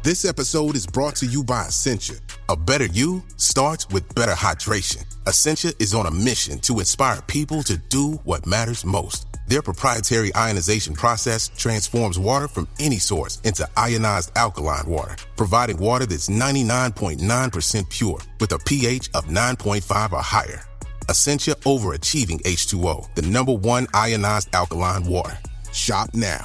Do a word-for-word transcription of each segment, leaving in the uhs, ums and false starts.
This episode is brought to you by Essentia. A better you starts with better hydration. Essentia is on a mission to inspire people to do what matters most. Their proprietary ionization process transforms water from any source into ionized alkaline water, providing water that's ninety-nine point nine percent pure with a pH of nine point five or higher. Essentia Overachieving H two O, the number one ionized alkaline water. Shop now.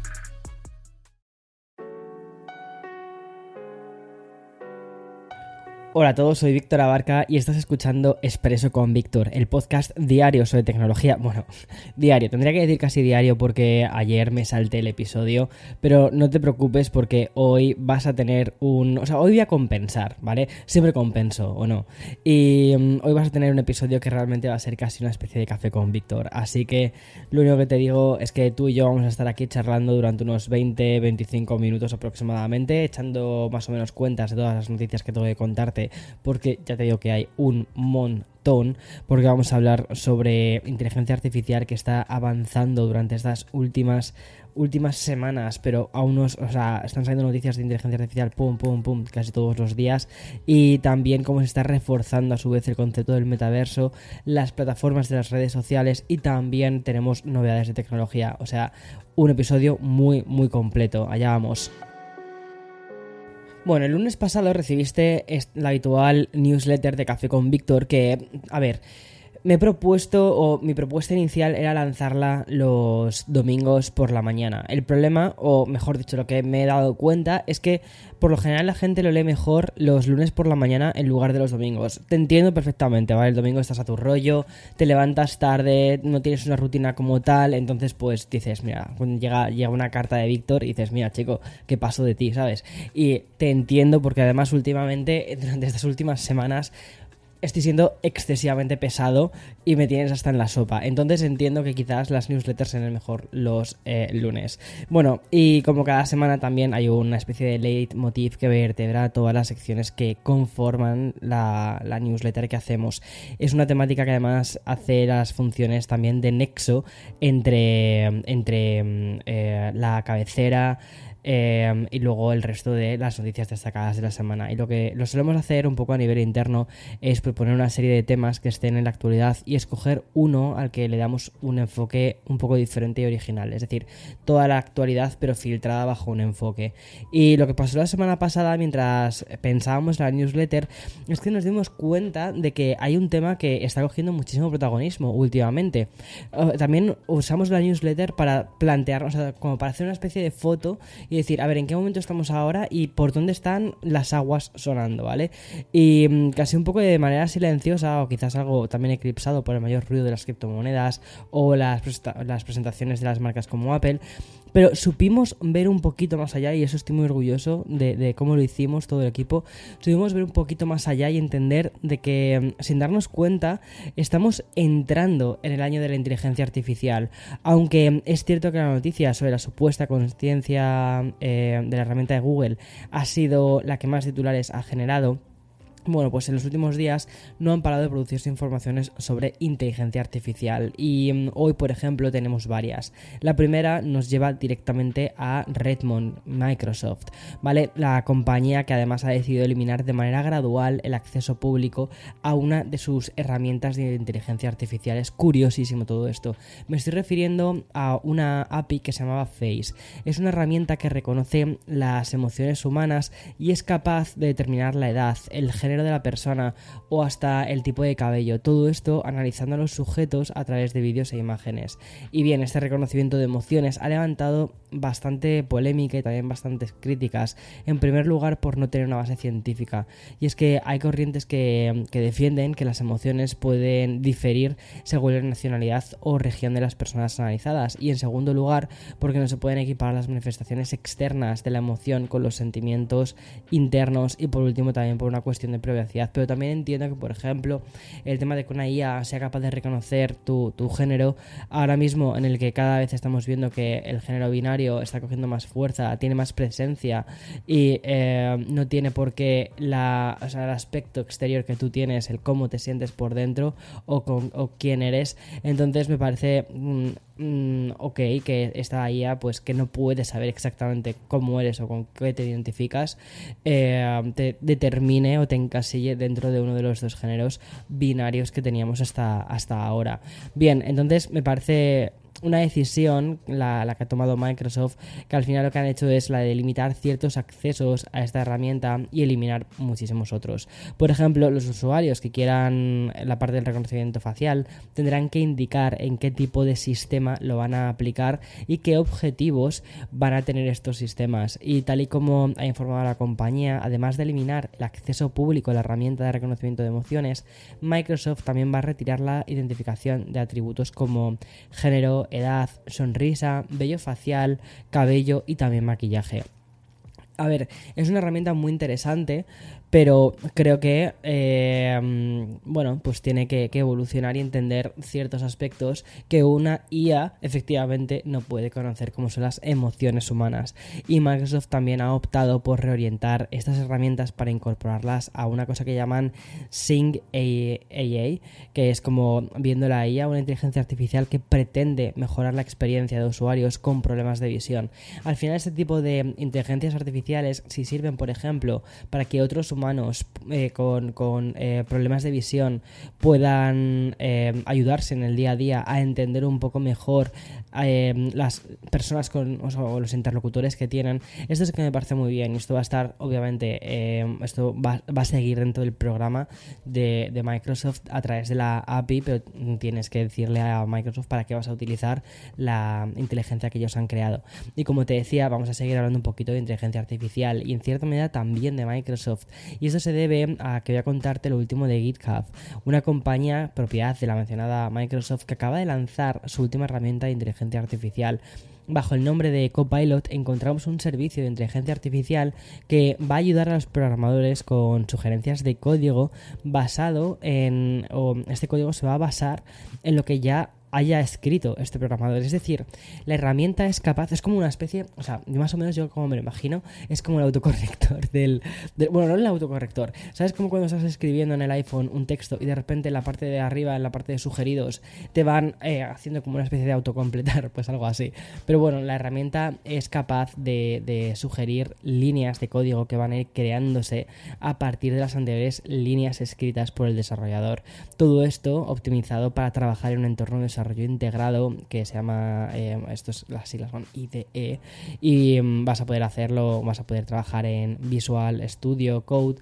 Hola a todos, soy Víctor Abarca y estás escuchando Expreso con Víctor, el podcast diario sobre tecnología. Bueno, diario, tendría que decir casi diario porque ayer me salté el episodio, pero no te preocupes porque hoy vas a tener un... O sea, hoy voy a compensar, ¿vale? Siempre compenso, ¿o no? Y um, hoy vas a tener un episodio que realmente va a ser casi una especie de café con Víctor, así que lo único que te digo es que tú y yo vamos a estar aquí charlando durante unos veinte a veinticinco minutos aproximadamente, echando más o menos cuentas de todas las noticias que tengo que contarte, porque ya te digo que hay un montón, porque vamos a hablar sobre inteligencia artificial que está avanzando durante estas últimas últimas semanas, pero aún no, o sea, están saliendo noticias de inteligencia artificial pum pum pum casi todos los días, y también cómo se está reforzando a su vez el concepto del metaverso, las plataformas de las redes sociales, y también tenemos novedades de tecnología. O sea, un episodio muy muy completo. Allá vamos. Bueno, el lunes pasado recibiste la habitual newsletter de Café con Víctor que, a ver, me he propuesto, o mi propuesta inicial era lanzarla los domingos por la mañana. El problema, o mejor dicho, lo que me he dado cuenta es que por lo general la gente lo lee mejor los lunes por la mañana en lugar de los domingos. Te entiendo perfectamente, ¿vale? El domingo estás a tu rollo, te levantas tarde, no tienes una rutina como tal, entonces pues dices, mira, llega, llega una carta de Víctor y dices, mira, chico, ¿qué pasó de ti, sabes? Y te entiendo porque además últimamente, durante estas últimas semanas, estoy siendo excesivamente pesado y me tienes hasta en la sopa. Entonces entiendo que quizás las newsletters sean mejor los eh, lunes. Bueno, y como cada semana también hay una especie de leitmotiv que vertebra todas las secciones que conforman la, la newsletter que hacemos. Es una temática que además hace las funciones también de nexo entre, entre eh, la cabecera, Eh, y luego el resto de las noticias destacadas de la semana. Y lo que lo solemos hacer un poco a nivel interno es proponer una serie de temas que estén en la actualidad y escoger uno al que le damos un enfoque un poco diferente y original, es decir, toda la actualidad pero filtrada bajo un enfoque. Y lo que pasó la semana pasada mientras pensábamos en la newsletter es que nos dimos cuenta de que hay un tema que está cogiendo muchísimo protagonismo últimamente. También usamos la newsletter para plantearnos, o sea, como para hacer una especie de foto y decir, a ver, ¿en qué momento estamos ahora y por dónde están las aguas sonando, ¿vale? Y mmm, casi un poco de manera silenciosa, o quizás algo también eclipsado por el mayor ruido de las criptomonedas o las, las presentaciones de las marcas como Apple, pero supimos ver un poquito más allá, y eso estoy muy orgulloso de, de cómo lo hicimos todo el equipo. Supimos ver un poquito más allá y entender de que, sin darnos cuenta, estamos entrando en el año de la inteligencia artificial. Aunque es cierto que la noticia sobre la supuesta consciencia eh, de la herramienta de Google ha sido la que más titulares ha generado, bueno, pues en los últimos días no han parado de producirse informaciones sobre inteligencia artificial, y um, hoy, por ejemplo, tenemos varias. La primera nos lleva directamente a Redmond, Microsoft, ¿vale? La compañía que además ha decidido eliminar de manera gradual el acceso público a una de sus herramientas de inteligencia artificial. Es curiosísimo todo esto. Me estoy refiriendo a una A P I que se llamaba Face. Es una herramienta que reconoce las emociones humanas y es capaz de determinar la edad, el género de la persona o hasta el tipo de cabello, todo esto analizando a los sujetos a través de vídeos e imágenes. Y bien, este reconocimiento de emociones ha levantado bastante polémica y también bastantes críticas, en primer lugar por no tener una base científica, y es que hay corrientes que, que defienden que las emociones pueden diferir según la nacionalidad o región de las personas analizadas, y en segundo lugar porque no se pueden equiparar las manifestaciones externas de la emoción con los sentimientos internos, y por último también por una cuestión de privacidad. Pero también entiendo que, por ejemplo, el tema de que una I A sea capaz de reconocer tu, tu género, ahora mismo en el que cada vez estamos viendo que el género binario está cogiendo más fuerza, tiene más presencia y eh, no tiene por qué la, o sea, el aspecto exterior que tú tienes, el cómo te sientes por dentro o, con, o quién eres. Entonces me parece mmm, mmm, ok, que esta I A, pues que no puede saber exactamente cómo eres o con qué te identificas, eh, te determine o te encasille dentro de uno de los dos géneros binarios que teníamos hasta, hasta ahora. Bien, entonces me parece una decisión, la, la que ha tomado Microsoft, que al final lo que han hecho es la de limitar ciertos accesos a esta herramienta y eliminar muchísimos otros. Por ejemplo, los usuarios que quieran la parte del reconocimiento facial tendrán que indicar en qué tipo de sistema lo van a aplicar y qué objetivos van a tener estos sistemas. Y tal y como ha informado la compañía, además de eliminar el acceso público a la herramienta de reconocimiento de emociones, Microsoft también va a retirar la identificación de atributos como género, edad, sonrisa, vello facial, cabello y también maquillaje. A ver, es una herramienta muy interesante, pero creo que, eh, bueno, pues tiene que, que evolucionar y entender ciertos aspectos que una I A efectivamente no puede conocer, como son las emociones humanas. Y Microsoft también ha optado por reorientar estas herramientas para incorporarlas a una cosa que llaman Sing A I, que es como viendo la I A, una inteligencia artificial que pretende mejorar la experiencia de usuarios con problemas de visión. Al final, este tipo de inteligencias artificiales, si sirven, por ejemplo, para que otros humanos eh, con, con eh, problemas de visión puedan eh, ayudarse en el día a día a entender un poco mejor eh, las personas con, o sea, los interlocutores que tienen, esto es que me parece muy bien, y esto va a estar, obviamente, eh, esto va, va a seguir dentro del programa de, de Microsoft a través de la A P I, pero tienes que decirle a Microsoft para qué vas a utilizar la inteligencia que ellos han creado. Y como te decía, vamos a seguir hablando un poquito de inteligencia artificial y en cierta medida también de Microsoft, y eso se debe a que voy a contarte lo último de GitHub, una compañía propiedad de la mencionada Microsoft que acaba de lanzar su última herramienta de inteligencia artificial. Bajo el nombre de Copilot encontramos un servicio de inteligencia artificial que va a ayudar a los programadores con sugerencias de código basado en, o este código se va a basar en lo que ya haya escrito este programador. Es decir, la herramienta es capaz, es como una especie, o sea, más o menos yo como me lo imagino, es como el autocorrector del, del bueno, no el autocorrector, ¿sabes? Como cuando estás escribiendo en el iPhone un texto y de repente en la parte de arriba, en la parte de sugeridos, te van eh, haciendo como una especie de autocompletar, pues algo así. Pero bueno, la herramienta es capaz de, de sugerir líneas de código que van a ir creándose a partir de las anteriores líneas escritas por el desarrollador. Todo esto optimizado para trabajar en un entorno de desarrollo integrado que se llama, eh, esto es, las siglas son I D E, y um, vas a poder hacerlo, vas a poder trabajar en Visual Studio Code,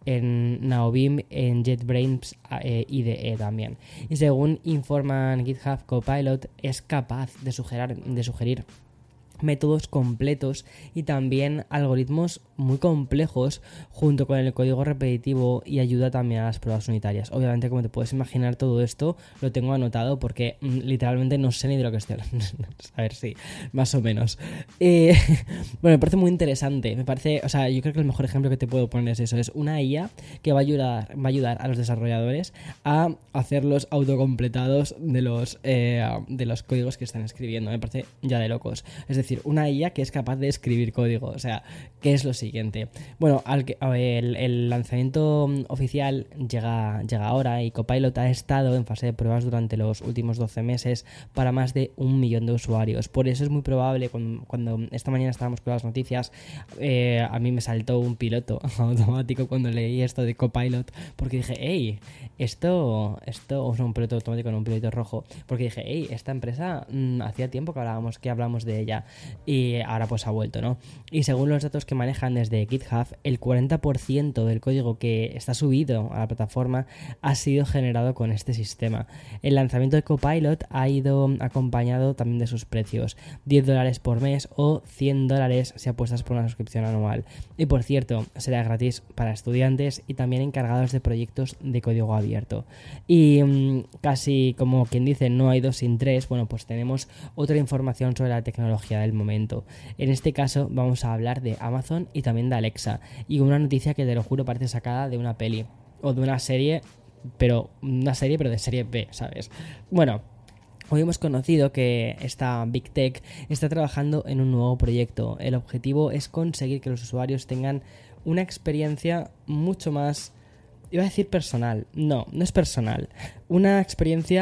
en Naobim, en JetBrains eh, I D E también. Y según informan GitHub, Copilot es capaz de sugerir, de sugerir métodos completos y también algoritmos muy complejos junto con el código repetitivo, y ayuda también a las pruebas unitarias. Obviamente, como te puedes imaginar, todo esto lo tengo anotado porque mm, literalmente no sé ni de lo que estoy hablando. A ver, sí, más o menos. Eh, bueno, me parece muy interesante. Me parece, o sea, yo creo que el mejor ejemplo que te puedo poner es eso. Es una I A que va a ayudar, va a ayudar a los desarrolladores a hacer los autocompletados de los, eh, de los códigos que están escribiendo. Me parece ya de locos. Es decir, una I A que es capaz de escribir código. O sea, ¿qué es lo siguiente? Bueno, al que, el, el lanzamiento oficial llega, llega ahora, y Copilot ha estado en fase de pruebas durante los últimos doce meses para más de un millón de usuarios. Por eso es muy probable, cuando, cuando esta mañana estábamos con las noticias, eh, a mí me saltó un piloto automático cuando leí esto de Copilot, porque dije, hey, esto, esto, o sea, un piloto automático, no un piloto rojo, porque dije, hey, esta empresa mmm, hacía tiempo que hablábamos, que hablamos de ella, y ahora pues ha vuelto, ¿no? Y según los datos que manejan desde GitHub, el cuarenta por ciento del código que está subido a la plataforma ha sido generado con este sistema. El lanzamiento de Copilot ha ido acompañado también de sus precios, diez dólares por mes o cien dólares si apuestas por una suscripción anual. Y por cierto, será gratis para estudiantes y también encargados de proyectos de código abierto. Y mmm, casi como quien dice, no hay dos sin tres, bueno, pues tenemos otra información sobre la tecnología del momento. En este caso vamos a hablar de Amazon y también de Alexa, y una noticia que te lo juro parece sacada de una peli o de una serie, pero una serie pero de serie B, ¿sabes? Bueno, hoy hemos conocido que esta Big Tech está trabajando en un nuevo proyecto. El objetivo es conseguir que los usuarios tengan una experiencia mucho más, iba a decir personal, no, no es personal, una experiencia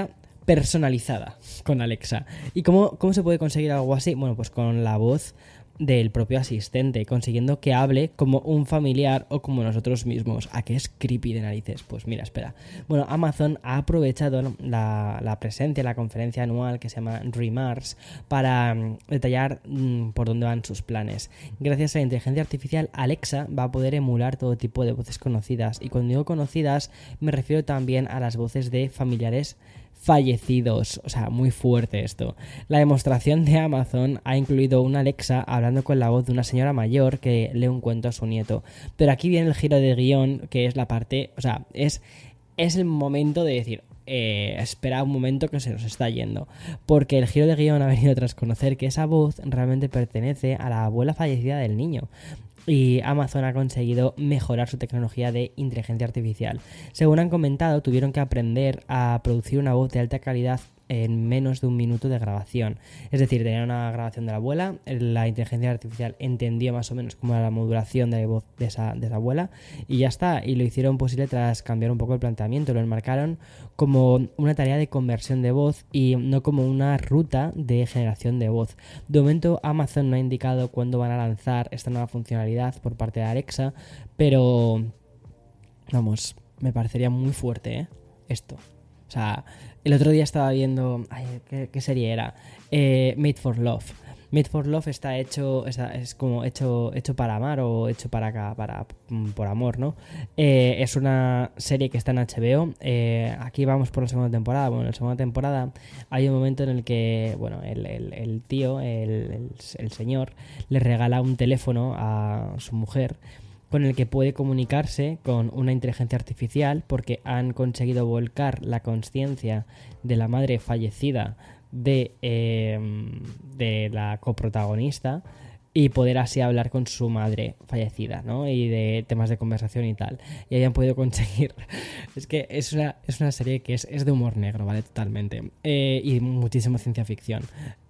personalizada con Alexa. ¿Y cómo, cómo se puede conseguir algo así? Bueno, pues con la voz del propio asistente, consiguiendo que hable como un familiar o como nosotros mismos. ¿A qué es creepy de narices? Pues mira, espera. Bueno, Amazon ha aprovechado la, la presencia, la conferencia anual que se llama Remars para um, detallar um, por dónde van sus planes. Gracias a la inteligencia artificial, Alexa va a poder emular todo tipo de voces conocidas. Y cuando digo conocidas, me refiero también a las voces de familiares fallecidos, o sea, muy fuerte esto. La demostración de Amazon ha incluido una Alexa hablando con la voz de una señora mayor que lee un cuento a su nieto. Pero aquí viene el giro de guión, que es la parte, o sea, es, es el momento de decir, eh, espera un momento que se nos está yendo. Porque el giro de guión ha venido tras conocer que esa voz realmente pertenece a la abuela fallecida del niño. Y Amazon ha conseguido mejorar su tecnología de inteligencia artificial. Según han comentado, tuvieron que aprender a producir una voz de alta calidad en menos de un minuto de grabación. Es decir, tenían una grabación de la abuela, la inteligencia artificial entendió más o menos cómo era la modulación de la voz de esa, de esa abuela y ya está. Y lo hicieron posible tras cambiar un poco el planteamiento. Lo enmarcaron como una tarea de conversión de voz y no como una ruta de generación de voz. De momento, Amazon no ha indicado cuándo van a lanzar esta nueva funcionalidad por parte de Alexa, pero vamos, me parecería muy fuerte, ¿eh? Esto. O sea, el otro día estaba viendo... Ay, ¿qué, qué serie era? Eh, Made for Love. Made for Love está hecho... Está, es como hecho, hecho para amar o hecho para acá, para, por amor, ¿no? Eh, es una serie que está en H B O. Eh, aquí vamos por la segunda temporada. Bueno, en la segunda temporada hay un momento en el que, bueno, el, el, el tío, el, el, el señor, le regala un teléfono a su mujer con el que puede comunicarse con una inteligencia artificial porque han conseguido volcar la consciencia de la madre fallecida de, eh, de la coprotagonista y poder así hablar con su madre fallecida, ¿no? Y de temas de conversación y tal. Y hayan podido conseguir... Es que es una, es una serie que es, es de humor negro, ¿vale? Totalmente. Eh, y muchísima ciencia ficción.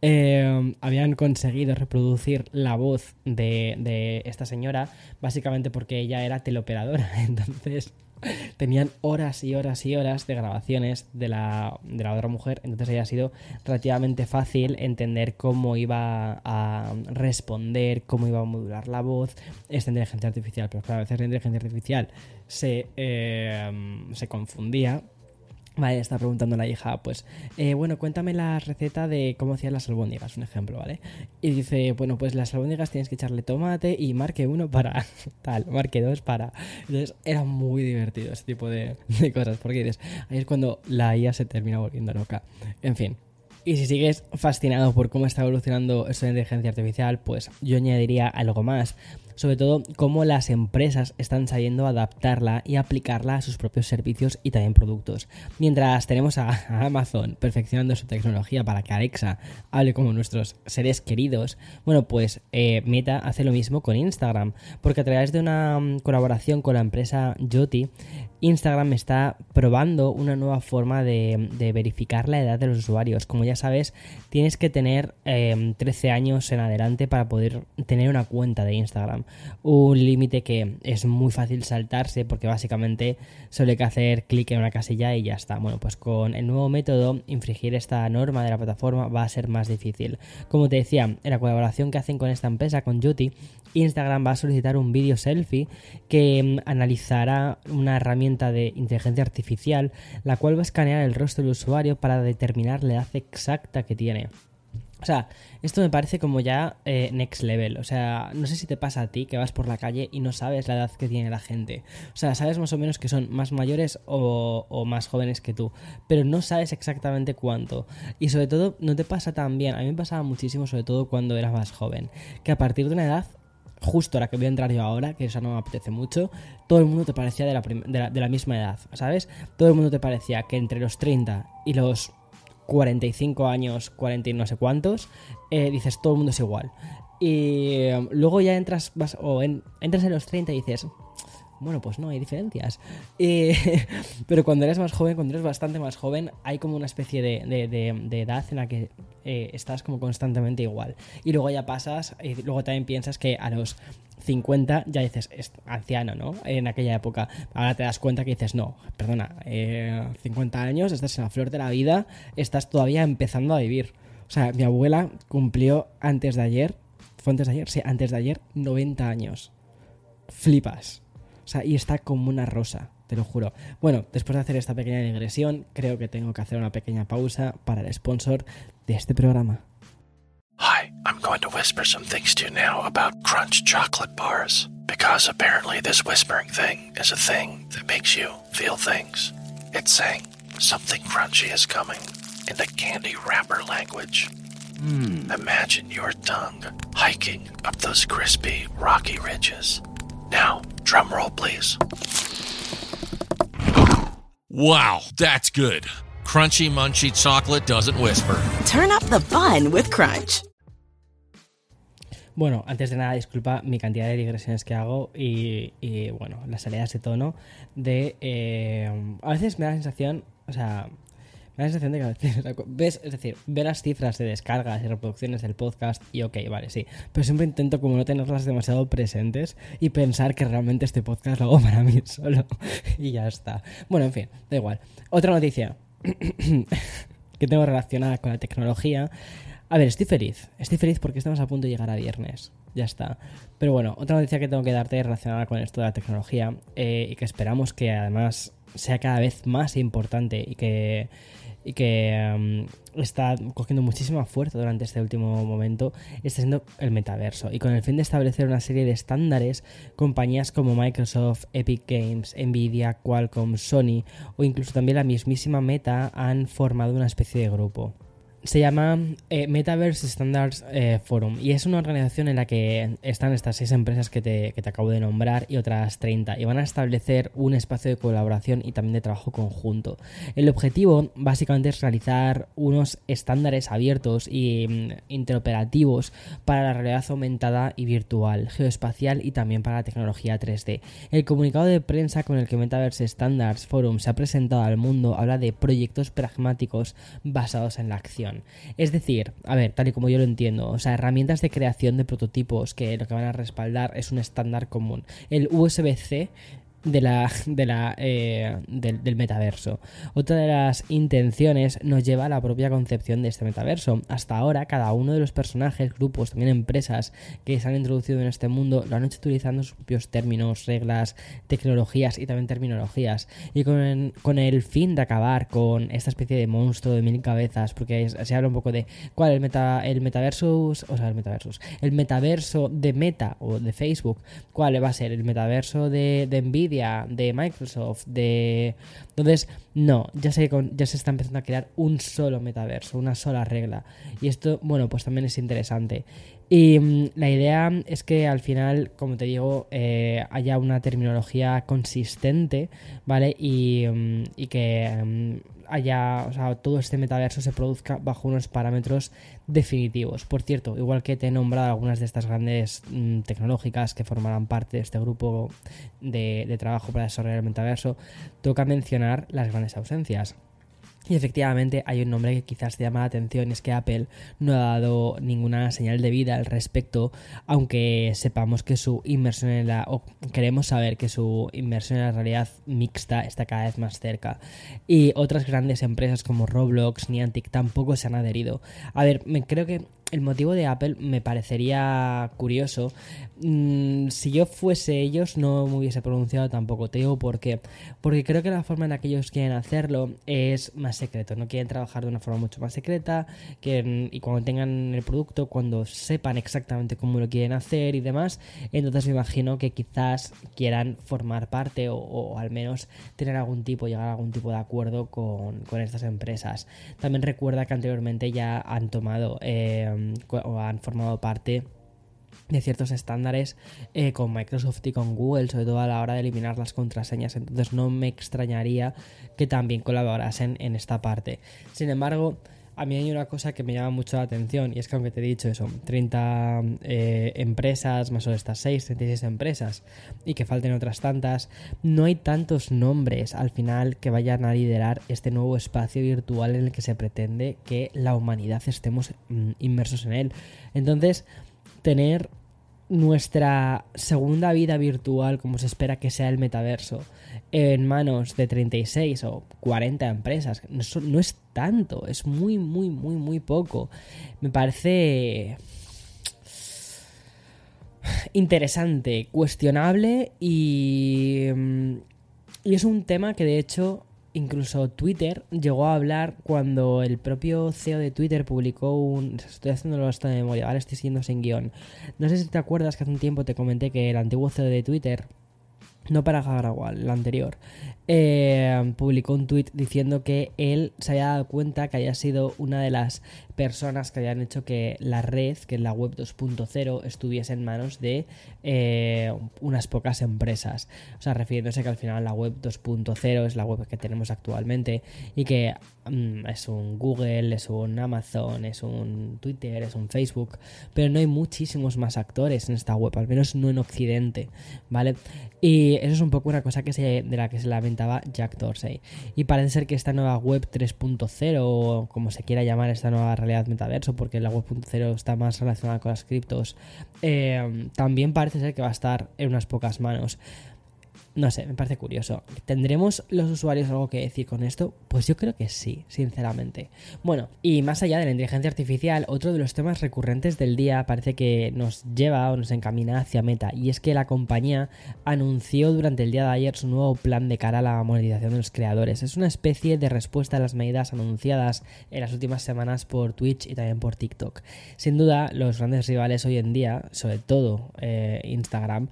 Eh, habían conseguido reproducir la voz de, de esta señora básicamente porque ella era teleoperadora. Entonces... tenían horas y horas y horas de grabaciones de la, de la otra mujer, entonces había sido relativamente fácil entender cómo iba a responder, cómo iba a modular la voz esta inteligencia artificial. Pero claro, a veces la inteligencia artificial se, eh, se confundía. Vale, está preguntando la hija, pues, eh, bueno, cuéntame la receta de cómo hacían las albóndigas, un ejemplo, ¿vale? Y dice, bueno, pues las albóndigas tienes que echarle tomate y marque uno para tal, marque dos para... Entonces era muy divertido ese tipo de, de cosas, porque dices, ahí es cuando la I A se termina volviendo loca. En fin. Y si sigues fascinado por cómo está evolucionando esto de inteligencia artificial, pues yo añadiría algo más. Sobre todo, cómo las empresas están sabiendo adaptarla y aplicarla a sus propios servicios y también productos. Mientras tenemos a Amazon perfeccionando su tecnología para que Alexa hable como nuestros seres queridos, bueno, pues eh, Meta hace lo mismo con Instagram, porque a través de una um, colaboración con la empresa Yoti, Instagram está probando una nueva forma de, de verificar la edad de los usuarios. Como ya sabes, tienes que tener eh, trece años en adelante para poder tener una cuenta de Instagram. Un límite que es muy fácil saltarse porque básicamente solo hay que hacer clic en una casilla y ya está. Bueno, pues con el nuevo método, infringir esta norma de la plataforma va a ser más difícil. Como te decía, en la colaboración que hacen con esta empresa, con Yoti, Instagram va a solicitar un vídeo selfie que um, analizará una herramienta de inteligencia artificial, la cual va a escanear el rostro del usuario para determinar la edad exacta que tiene. O sea, esto me parece como ya eh, next level. O sea, no sé si te pasa a ti que vas por la calle y no sabes la edad que tiene la gente. O sea, sabes más o menos que son más mayores o, o más jóvenes que tú, pero no sabes exactamente cuánto. Y sobre todo, no te pasa tan bien. A mí me pasaba muchísimo, sobre todo cuando eras más joven, que a partir de una edad, justo a la que voy a entrar yo ahora, que eso no me apetece mucho, todo el mundo te parecía de la, prim- de la, de la misma edad, ¿sabes? Todo el mundo te parecía que entre los treinta y los cuarenta y cinco años, cuarenta y no sé cuántos, eh, dices, todo el mundo es igual. Y eh, luego ya entras, vas, o en, entras en los treinta y dices, Bueno, pues no, hay diferencias. Eh, pero cuando eres más joven, cuando eres bastante más joven, hay como una especie de, de, de, de edad en la que eh, estás como constantemente igual. Y luego ya pasas, y luego también piensas que a los cincuenta ya dices, es anciano, ¿no? En aquella época. Ahora te das cuenta que dices, no, perdona, eh, cincuenta años, estás en la flor de la vida, estás todavía empezando a vivir. O sea, mi abuela cumplió antes de ayer, ¿fue antes de ayer? Sí, antes de ayer, noventa años. Flipas. O sea, y está como una rosa, te lo juro. Bueno, después de hacer esta pequeña digresión, creo que tengo que hacer una pequeña pausa para el sponsor de este programa. Hi, I'm going to whisper some things to you now about Crunch chocolate bars, because apparently this whispering thing is a thing that makes you feel things. It's saying something crunchy is coming in the candy wrapper language. Mm. Imagine your tongue hiking up those crispy, rocky ridges. Now, drum roll, please. Wow, that's good. Crunchy, munchy chocolate doesn't whisper. Turn up the fun with Crunch. Bueno, antes de nada, disculpa mi cantidad de digresiones que hago y, y bueno, las salidas de tono de... Eh, a veces me da la sensación, o sea, me da la sensación de que a veces, ves, es decir, ver las cifras de descargas y reproducciones del podcast y ok, vale, sí, pero siempre intento como no tenerlas demasiado presentes y pensar que realmente este podcast lo hago para mí solo y ya está. Bueno, en fin, da igual. Otra noticia que tengo relacionada con la tecnología. A ver, estoy feliz, estoy feliz porque estamos a punto de llegar a viernes, ya está. Pero bueno, otra noticia que tengo que darte relacionada con esto de la tecnología eh, y que esperamos que además sea cada vez más importante y que, y que um, está cogiendo muchísima fuerza durante este último momento, está siendo el metaverso. Y con el fin de establecer una serie de estándares, compañías como Microsoft, Epic Games, Nvidia, Qualcomm, Sony o incluso también la mismísima Meta han formado una especie de grupo. Se llama eh, Metaverse Standards eh, Forum y es una organización en la que están estas seis empresas que te, que te acabo de nombrar y otras treinta y van a establecer un espacio de colaboración y también de trabajo conjunto. El objetivo básicamente es realizar unos estándares abiertos y mm, interoperativos para la realidad aumentada y virtual, geoespacial y también para la tecnología tres D. El comunicado de prensa con el que Metaverse Standards Forum se ha presentado al mundo habla de proyectos pragmáticos basados en la acción. Es decir, a ver, tal y como yo lo entiendo, o sea, herramientas de creación de prototipos que lo que van a respaldar es un estándar común. El U S B C de la, de la, eh, del, del metaverso. Otra de las intenciones nos lleva a la propia concepción de este metaverso. Hasta ahora, cada uno de los personajes, grupos, también empresas que se han introducido en este mundo lo han hecho utilizando sus propios términos, reglas, tecnologías y también terminologías. Y con, con el fin de acabar con esta especie de monstruo de mil cabezas, porque es, se habla un poco de cuál el meta, el metaversus, o sea, el metaversus, el metaverso de Meta o de Facebook, cuál va a ser el metaverso de, de Nvidia, de Microsoft, de... Entonces, no, ya se, ya se está empezando a crear un solo metaverso, una sola regla. Y esto, bueno, pues también es interesante. Y um, la idea es que al final, como te digo, eh, haya una terminología consistente, ¿vale? Y, um, y que um, haya, o sea, todo este metaverso se produzca bajo unos parámetros definitivos. Por cierto, igual que te he nombrado algunas de estas grandes mmm, tecnológicas que formarán parte de este grupo de, de trabajo para desarrollar el metaverso, toca mencionar las grandes ausencias. Y efectivamente hay un nombre que quizás te llama la atención, es que Apple no ha dado ninguna señal de vida al respecto, aunque sepamos que su inversión en la, o queremos saber que su inversión en la realidad mixta está cada vez más cerca. Y otras grandes empresas como Roblox, Niantic tampoco se han adherido. A ver, me creo que el motivo de Apple me parecería curioso. Mm, si yo fuese ellos no me hubiese pronunciado tampoco. Te digo por qué. Porque creo que la forma en la que ellos quieren hacerlo es más secreto. No quieren trabajar de una forma mucho más secreta. Quieren, y cuando tengan el producto, cuando sepan exactamente cómo lo quieren hacer y demás, entonces me imagino que quizás quieran formar parte o, o al menos tener algún tipo, llegar a algún tipo de acuerdo con, con estas empresas. También recuerda que anteriormente ya han tomado... Eh, o han formado parte de ciertos estándares eh, con Microsoft y con Google, sobre todo a la hora de eliminar las contraseñas. Entonces no me extrañaría que también colaborasen en esta parte. Sin embargo, a mí hay una cosa que me llama mucho la atención, y es que aunque te he dicho eso, treinta eh, empresas, más o estas seis, treinta y seis empresas, y que falten otras tantas, no hay tantos nombres al final que vayan a liderar este nuevo espacio virtual en el que se pretende que la humanidad estemos mm, inmersos en él. Entonces, tener nuestra segunda vida virtual, como se espera que sea el metaverso, en manos de treinta y seis o cuarenta empresas, no, no es tanto, es muy, muy, muy, muy poco. Me parece interesante, cuestionable y, y es un tema que de hecho incluso Twitter llegó a hablar cuando el propio C E O de Twitter publicó un... Estoy haciéndolo hasta de memoria, ahora estoy siguiendo sin guión. No sé si te acuerdas que hace un tiempo te comenté que el antiguo C E O de Twitter, no para Agrawal, el anterior, eh, publicó un tuit diciendo que él se había dado cuenta que había sido una de las personas que habían hecho que la red, que es la web dos punto cero, estuviese en manos de eh, unas pocas empresas. O sea, refiriéndose que al final la web dos punto cero es la web que tenemos actualmente y que mm, es un Google, es un Amazon, es un Twitter, es un Facebook, pero no hay muchísimos más actores en esta web, al menos no en Occidente, ¿vale? Y eso es un poco una cosa que se, de la que se lamentaba Jack Dorsey. Y parece ser que esta nueva web tres punto cero, o como se quiera llamar esta nueva realidad metaverso, porque la web punto cero está más relacionada con las criptos, eh, también parece ser que va a estar en unas pocas manos. No sé, me parece curioso. ¿Tendremos los usuarios algo que decir con esto? Pues yo creo que sí, sinceramente. Bueno, y más allá de la inteligencia artificial, otro de los temas recurrentes del día parece que nos lleva o nos encamina hacia Meta, y es que la compañía anunció durante el día de ayer su nuevo plan de cara a la monetización de los creadores. Es una especie de respuesta a las medidas anunciadas en las últimas semanas por Twitch y también por TikTok. Sin duda, los grandes rivales hoy en día, sobre todo eh, Instagram,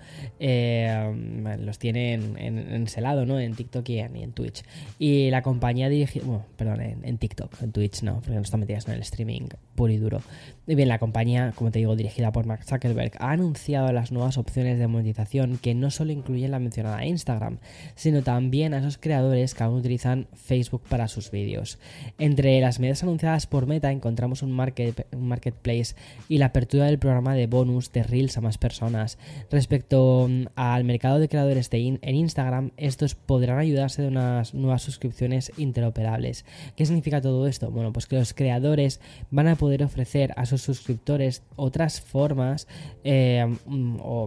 eh, los tiene En, en, en ese lado, ¿no? En TikTok y en, y en Twitch. Y la compañía dirigida... Bueno, perdón, en, en TikTok, en Twitch no, porque no están metidas en el streaming puro y duro. Y bien, la compañía, como te digo, dirigida por Mark Zuckerberg, ha anunciado las nuevas opciones de monetización que no solo incluyen la mencionada Instagram, sino también a esos creadores que aún utilizan Facebook para sus vídeos. Entre las medidas anunciadas por Meta encontramos un, market, un marketplace y la apertura del programa de bonus de Reels a más personas. Respecto al mercado de creadores de in en Instagram, estos podrán ayudarse de unas nuevas suscripciones interoperables. ¿Qué significa todo esto? Bueno, pues que los creadores van a poder ofrecer a sus suscriptores otras formas eh, o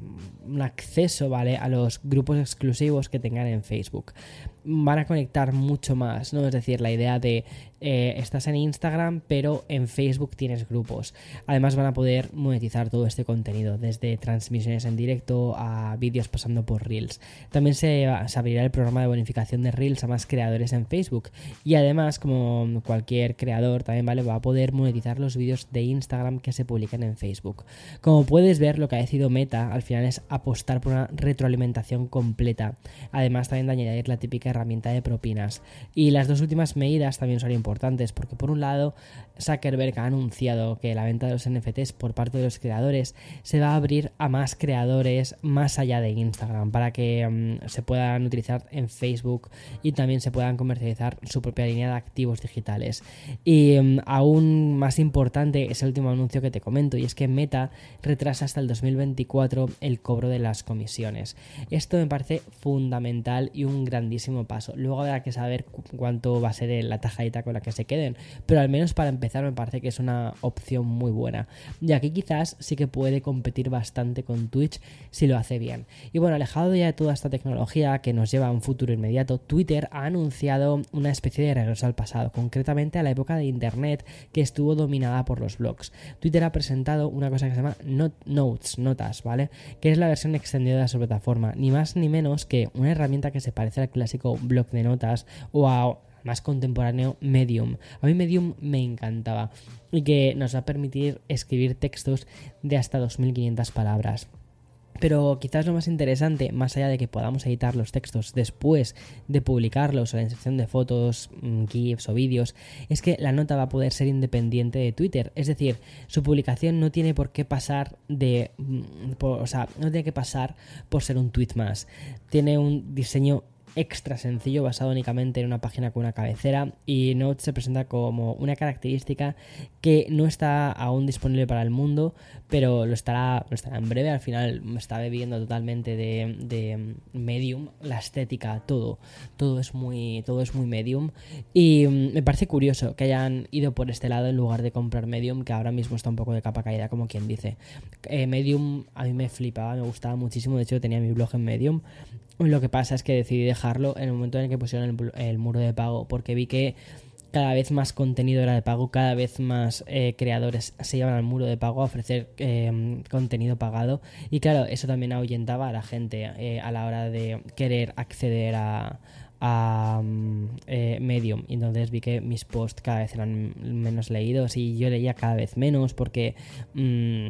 un acceso, ¿vale?, a los grupos exclusivos que tengan en Facebook. Van a conectar mucho más, ¿no? Es decir, la idea de eh, estás en Instagram, pero en Facebook tienes grupos. Además van a poder monetizar todo este contenido, desde transmisiones en directo a vídeos pasando por Reels. También se, se abrirá el programa de bonificación de Reels a más creadores en Facebook. Y además, como cualquier creador, también, ¿vale?, va a poder monetizar los vídeos de Instagram que se publican en Facebook. Como puedes ver, lo que ha decidido Meta al final es apostar por una retroalimentación completa. Además, también de añadir la típica herramienta de propinas. Y las dos últimas medidas también son importantes, porque por un lado Zuckerberg ha anunciado que la venta de los N F Ts por parte de los creadores se va a abrir a más creadores más allá de Instagram, para que um, se puedan utilizar en Facebook y también se puedan comercializar su propia línea de activos digitales. Y um, aún más importante es el último anuncio que te comento, y es que Meta retrasa hasta el dos mil veinticuatro el cobro de las comisiones. Esto me parece fundamental y un grandísimo paso. Luego habrá que saber cu- cuánto va a ser la tajadita con la que se queden, pero al menos para empezar me parece que es una opción muy buena, y aquí quizás sí que puede competir bastante con Twitch si lo hace bien. Y bueno, alejado ya de toda esta tecnología que nos lleva a un futuro inmediato, Twitter ha anunciado una especie de regreso al pasado, concretamente a la época de Internet que estuvo dominada por los blogs. Twitter ha presentado una cosa que se llama Not- Notes, notas, ¿vale?, que es la versión extendida de su plataforma, ni más ni menos que una herramienta que se parece al clásico blog de notas o a más contemporáneo Medium. A mí Medium me encantaba, y que nos va a permitir escribir textos de hasta dos mil quinientas palabras. Pero quizás lo más interesante, más allá de que podamos editar los textos después de publicarlos o la inserción de fotos, GIFs o vídeos, es que la nota va a poder ser independiente de Twitter. Es decir, su publicación no tiene por qué pasar de... Por, o sea, no tiene que pasar por ser un tweet más. Tiene un diseño extra sencillo basado únicamente en una página con una cabecera, y Notes se presenta como una característica que no está aún disponible para el mundo, pero lo estará, lo estará en breve. Al final me está bebiendo totalmente de, de Medium, la estética, todo, todo es muy, todo es muy Medium, y me parece curioso que hayan ido por este lado en lugar de comprar Medium, que ahora mismo está un poco de capa caída, como quien dice. Eh, Medium a mí me flipaba, me gustaba muchísimo, de hecho tenía mi blog en Medium. Lo que pasa es que decidí dejarlo en el momento en el que pusieron el, el muro de pago, porque vi que cada vez más contenido era de pago, cada vez más eh, creadores se iban al muro de pago a ofrecer eh, contenido pagado, y claro, eso también ahuyentaba a la gente eh, a la hora de querer acceder a, a eh, Medium. Y entonces vi que mis posts cada vez eran menos leídos y yo leía cada vez menos porque mmm,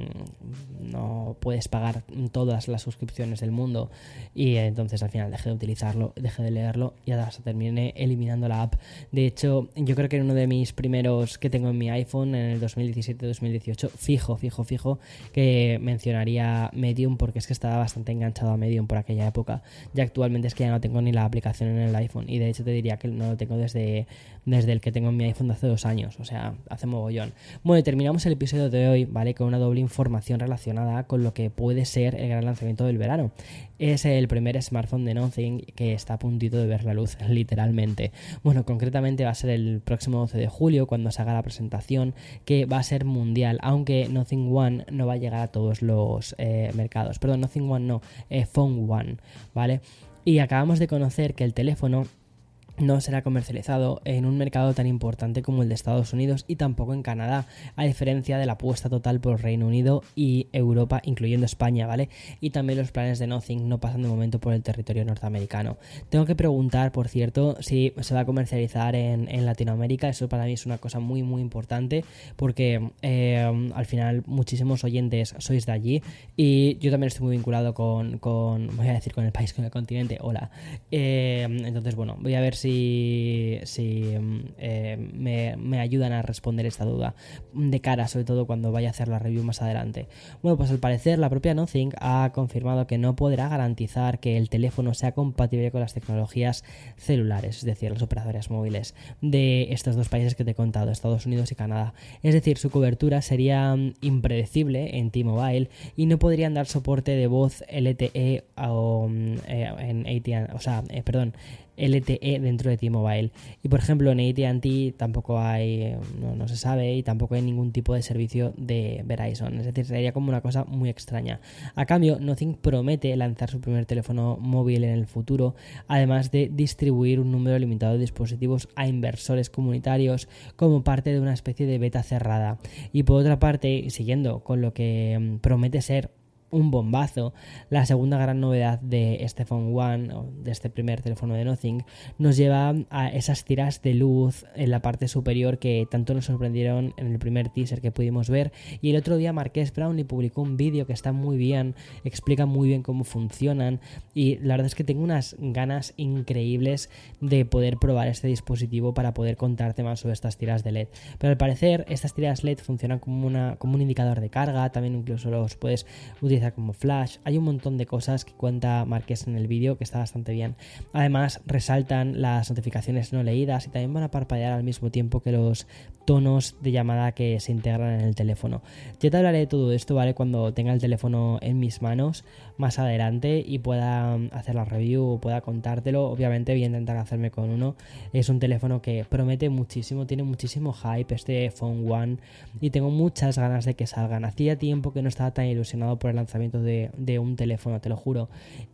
no puedes pagar todas las suscripciones del mundo, y entonces al final dejé de utilizarlo, dejé de leerlo y hasta terminé eliminando la app. De hecho, yo creo que en uno de mis primeros que tengo en mi iPhone en el dos mil diecisiete dos mil dieciocho, fijo, fijo, fijo que mencionaría Medium, porque es que estaba bastante enganchado a Medium por aquella época. Ya actualmente es que ya no tengo ni la aplicación en el iPhone, y de hecho te diría que no lo tengo desde, desde el que tengo en mi iPhone de hace dos años, o sea, hace mogollón. Bueno, terminamos el episodio de hoy, ¿vale? Con una doble información relacionada con lo que puede ser el gran lanzamiento del verano. Es el primer smartphone de Nothing que está a puntito de ver la luz, literalmente. Bueno, concretamente va a ser el próximo doce de julio cuando se haga la presentación, que va a ser mundial, aunque Nothing One no va a llegar a todos los eh, mercados. Perdón, Nothing One no, eh, Phone One, ¿vale? Y acabamos de conocer que el teléfono no será comercializado en un mercado tan importante como el de Estados Unidos y tampoco en Canadá, a diferencia de la apuesta total por Reino Unido y Europa, incluyendo España, ¿vale? Y también los planes de Nothing no pasan de momento por el territorio norteamericano. Tengo que preguntar, por cierto, si se va a comercializar en, en Latinoamérica. Eso para mí es una cosa muy muy importante, porque eh, al final muchísimos oyentes sois de allí, y yo también estoy muy vinculado con, con voy a decir con el país, con el continente, hola. Eh, entonces, bueno, voy a ver si si, si eh, me, me ayudan a responder esta duda de cara, sobre todo cuando vaya a hacer la review más adelante. Bueno, pues al parecer la propia Nothing ha confirmado que no podrá garantizar que el teléfono sea compatible con las tecnologías celulares, es decir, los operadores móviles de estos dos países que te he contado, Estados Unidos y Canadá. Es decir, su cobertura sería impredecible en T-Mobile y no podrían dar soporte de voz L T E o eh, en A T and T, o sea, eh, perdón, L T E dentro de T-Mobile. Y por ejemplo en A T and T tampoco hay, no, no se sabe, y tampoco hay ningún tipo de servicio de Verizon. Es decir, sería como una cosa muy extraña. A cambio, Nothing promete lanzar su primer teléfono móvil en el futuro, además de distribuir un número limitado de dispositivos a inversores comunitarios como parte de una especie de beta cerrada. Y por otra parte, siguiendo con lo que promete ser un bombazo, la segunda gran novedad de este Phone One, o de este primer teléfono de Nothing, nos lleva a esas tiras de luz en la parte superior que tanto nos sorprendieron en el primer teaser que pudimos ver. Y el otro día Marques Brownlee publicó un vídeo que está muy bien, explica muy bien cómo funcionan, y la verdad es que tengo unas ganas increíbles de poder probar este dispositivo para poder contarte más sobre estas tiras de L E D. Pero al parecer estas tiras L E D funcionan como, una, como un indicador de carga, también incluso los puedes utilizar como flash. Hay un montón de cosas que cuenta Marques en el vídeo que está bastante bien. Además resaltan las notificaciones no leídas y también van a parpadear al mismo tiempo que los tonos de llamada que se integran en el teléfono. Ya te hablaré de todo esto, ¿vale? Cuando tenga el teléfono en mis manos más adelante y pueda hacer la review, pueda contártelo. Obviamente voy a intentar hacerme con uno. Es un teléfono que promete muchísimo, tiene muchísimo hype este Phone One, y tengo muchas ganas de que salgan. Hacía tiempo que no estaba tan ilusionado por el lanzamiento De, de un teléfono, te lo juro,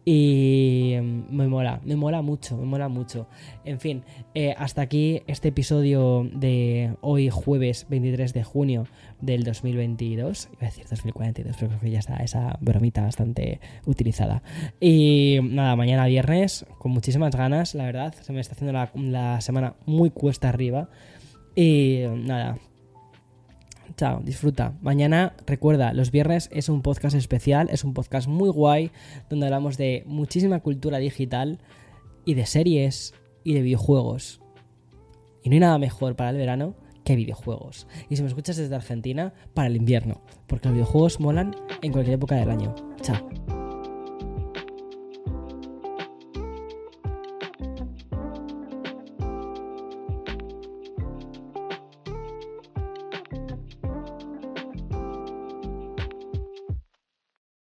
y me mola, me mola mucho, me mola mucho. En fin, eh, hasta aquí este episodio de hoy, jueves veintitrés de junio del dos mil veintidós, iba a decir dos mil cuarenta y dos, pero creo que ya está esa bromita bastante utilizada. Y nada, mañana viernes, con muchísimas ganas, la verdad, se me está haciendo la, la semana muy cuesta arriba, y nada, chao, disfruta. Mañana, recuerda, los viernes es un podcast especial, es un podcast muy guay, donde hablamos de muchísima cultura digital y de series y de videojuegos. Y no hay nada mejor para el verano que videojuegos. Y si me escuchas desde Argentina, para el invierno, porque los videojuegos molan en cualquier época del año. Chao.